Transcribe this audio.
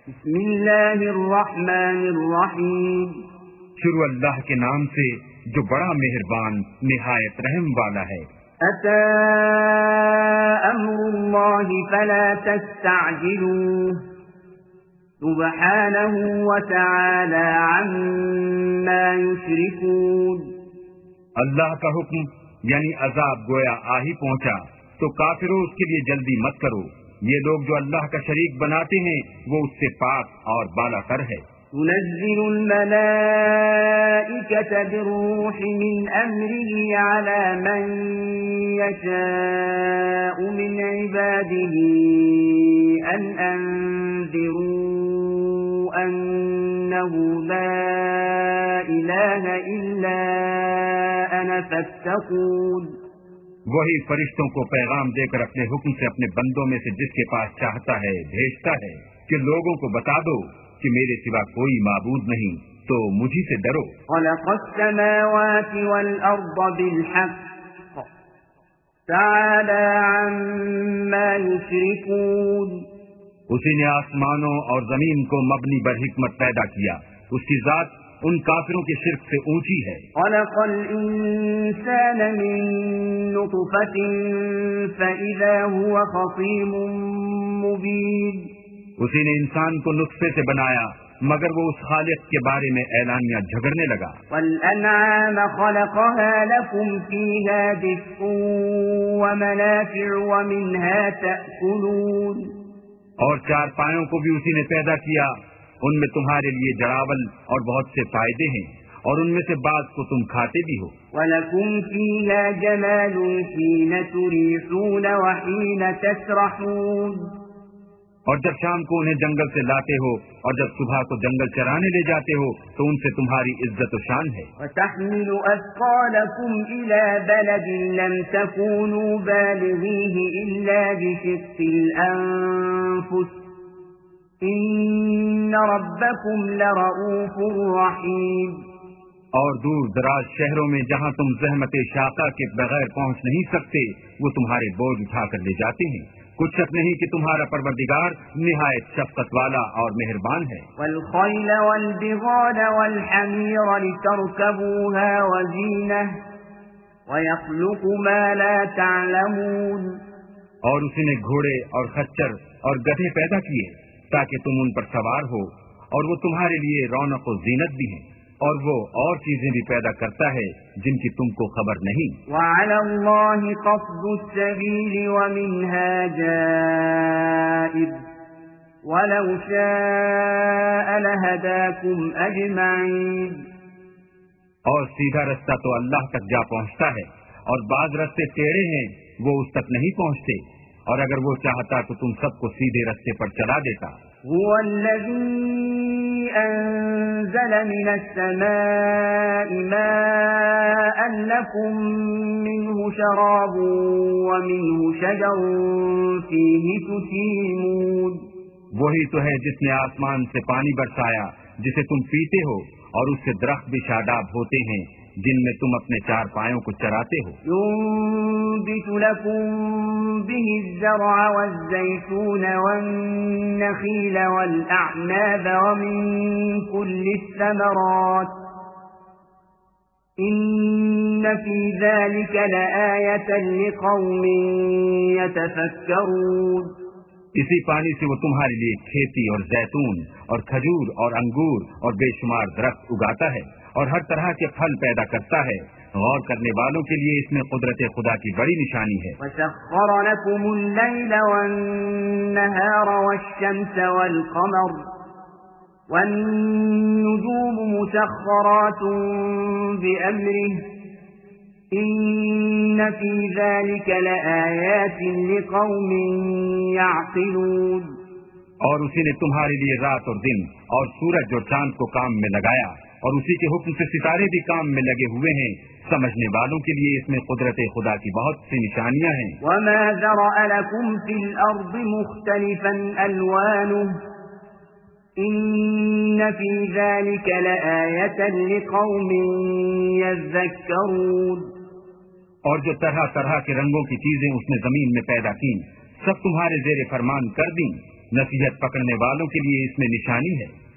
بسم اللہ الرحمن الرحیم، شروع اللہ کے نام سے جو بڑا مہربان نہایت رحم والا ہے۔ اتی امر اللہ فلا تستعجلوه سبحانہ وتعالی عما یشرکون۔ اللہ کا حکم یعنی عذاب گویا آ ہی پہنچا تو کافروں اس کے لیے جلدی مت کرو، یہ لوگ جو اللہ کا شریک بناتے ہیں وہ اس سے پاک اور بالا تر ہے۔ تنزل الملائکة بالروح من امره على من يشاء من عباده ان انذروا انه لا اله الا انا فاتقون۔ وہی فرشتوں کو پیغام دے کر اپنے حکم سے اپنے بندوں میں سے جس کے پاس چاہتا ہے بھیجتا ہے کہ لوگوں کو بتا دو کہ میرے سوا کوئی معبود نہیں تو مجھی سے ڈرو۔ خلق السماوات والارض بالحق تعالی عما یشرکون۔ اسی نے آسمانوں اور زمین کو مبنی بر حکمت پیدا کیا، اس کی ذات ان کافروں کے شرک سے اونچی ہے۔ خلق الانسان من نطفة فإذا هو خصيم مبين۔ اسی نے انسان کو نطفے سے بنایا مگر وہ اس خالق کے بارے میں اعلانیہ جھگڑنے لگا۔ والانعام خلقها لكم فيها دفء ومنافع ومنها تأكلون۔ اور چار پایوں کو بھی اسی نے پیدا کیا، ان میں تمہارے لیے جڑاول اور بہت سے فائدے ہیں اور ان میں سے بعض کو تم کھاتے بھی ہو۔ وَلَكُمْ فِيهَا جَمَالٌ حِينَ تُرِيحُونَ وَحِينَ تَسْرَحُونَ۔ اور جب شام کو انہیں جنگل سے لاتے ہو اور جب صبح کو جنگل چرانے لے جاتے ہو تو ان سے تمہاری عزت و شان ہے۔ وَتَحْمِلُ أَثْقَالَكُمْ إِلَى بَلَدٍ لَمْ تَكُونُوا بَالِغِيهِ إِلَّا بِشِقِّ الْأَنفُسِ إِنَّ رَبَّكُمْ لَرَءُوفٌ رَحِيمٌ۔ اور دور دراز شہروں میں جہاں تم زحمت شاقہ کے بغیر پہنچ نہیں سکتے وہ تمہارے بوجھ اٹھا کر لے جاتے ہیں، کچھ شک نہیں کہ تمہارا پروردگار نہایت شفقت والا اور مہربان ہے۔ وَالْخَيْلَ وَالْبِغَالَ وَالْحَمِيرَ لِتَرْكَبُوهَا وَزِينَةً وَيَخْلُقُ مَا لَا تَعْلَمُونَ۔ اور اسی نے گھوڑے اور خچر اور گدھے پیدا کیے تاکہ تم ان پر سوار ہو، اور وہ تمہارے لیے رونق و زینت بھی ہیں، اور وہ اور چیزیں بھی پیدا کرتا ہے جن کی تم کو خبر نہیں۔ وَعَلَى اللَّهِ قَصْدُ السَّبِيلِ وَمِنْهَا جَائِرٌ وَلَوْ شَاءَ لَهَدَاكُمْ أَجْمَعِينَ۔ اور سیدھا رستہ تو اللہ تک جا پہنچتا ہے اور بعض رستے ٹیڑھے ہیں وہ اس تک نہیں پہنچتے، اور اگر وہ چاہتا تو تم سب کو سیدھے رستے پر چلا دیتا۔ هو الذي أنزل من السماء ماء لكم منه شراب ومنه شجر فيه تسيمون۔ وہی تو ہے جس نے آسمان سے پانی برسایا جسے تم پیتے ہو، اور اس سے درخت بھی شاداب ہوتے ہیں جن میں تم اپنے چار پایوں کو چراتے ہو۔ ينبت لكم به الزرع والزيتون والنخيل والأعناب ومن كل الثمرات إن في ذلك لآية لقوم يتفكرون۔ اسی پانی سے وہ تمہارے لیے کھیتی اور زیتون اور کھجور اور انگور اور بے شمار درخت اگاتا ہے اور ہر طرح کے پھل پیدا کرتا ہے، غور کرنے والوں کے لیے اس میں قدرت خدا کی بڑی نشانی ہے۔ وَسَخَّرَ لَكُمُ اللَّيْلَ وَالنَّهَارَ وَالشَّمْسَ وَالْقَمَرَ وَالنُّجُومُ مُسَخَّرَاتٌ بِأَمْرِهِ إِنَّ فِي ذَلِكَ لَآيَاتٍ لِقَوْمٍ يَعْقِلُونَ۔ اور اسی نے تمہارے لیے رات اور دن اور سورج اور چاند کو کام میں لگایا، اور اسی کے حکم سے ستارے بھی کام میں لگے ہوئے ہیں، سمجھنے والوں کے لیے اس میں قدرت خدا کی بہت سی نشانیاں ہیں۔ وَمَا ذَرَأَ لَكُمْ فِي الْأَرْضِ مُخْتَلِفًا أَلْوَانُهُ إِنَّ فِي ذَلِكَ لَآيَةً لِقَوْمٍ يَذَّكَّرُونَ۔ اور جو طرح طرح کے رنگوں کی چیزیں اس نے زمین میں پیدا کی سب تمہارے زیر فرمان کر دیں، نصیحت پکڑنے والوں کے لیے اس میں نشانی ہے۔